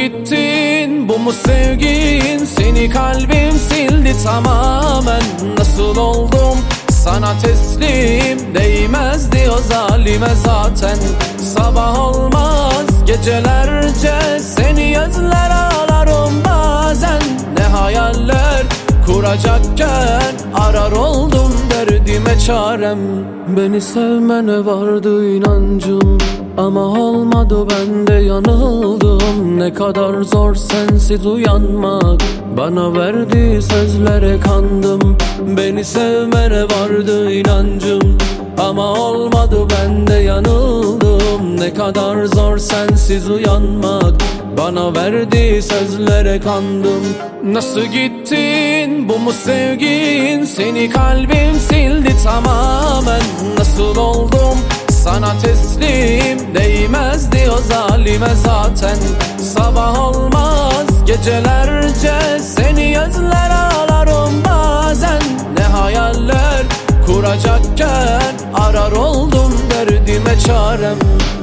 gittin, bu mu sevgin? Seni kalbim sildi tamamen. Nasıl oldum sana teslim, değmezdi o zalime zaten. Sabah olmaz gecelerce seni özler ağlarım bazen. Ne hayaller kuracakken arar oldum derdime çarem. Beni sevmene vardı inancım ama olmadı, ben de yanıldım. Ne kadar zor sensiz uyanmak, bana verdiği sözlere kandım. Beni sevmene vardı inancım ama olmadı, ben de yanıldım. Ne kadar zor sensiz uyanmak, bana verdiği sözlere kandım. Nasıl gittin, bu mu sevgin? Seni kalbim sildi tamamen. Nasıl oldum sana teslim, değmezdi o zalime zaten. Sabah olmaz gecelerce seni özler ağlarım bazen. Ne hayaller kuracakken arar oldum derdime çarem.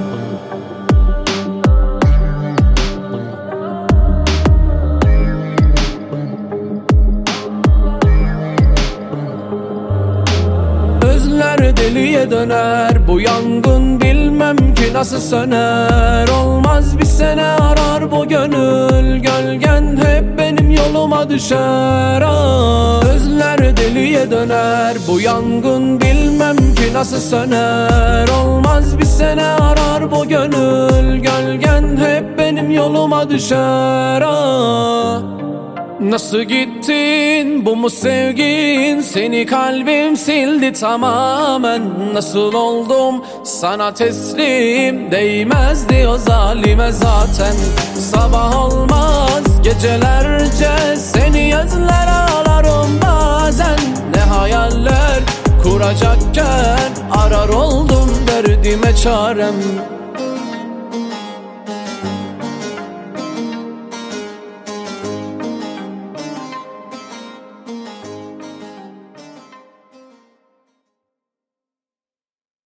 Özler deliye döner, bu yangın bilmem ki nasıl söner. Olmaz bir sene arar bu gönül, gölgen hep benim yoluma düşer. Özler deliye döner, bu yangın bilmem ki nasıl söner. Olmaz bir sene arar bu gönül, gölgen hep benim yoluma düşer. Nasıl gittin, bu mu sevgin? Seni kalbim sildi tamamen. Nasıl oldum sana teslim, değmezdi o zalime zaten. Sabah olmaz gecelerce seni özler ağlarım bazen. Ne hayaller kuracakken arar oldum derdime çarem.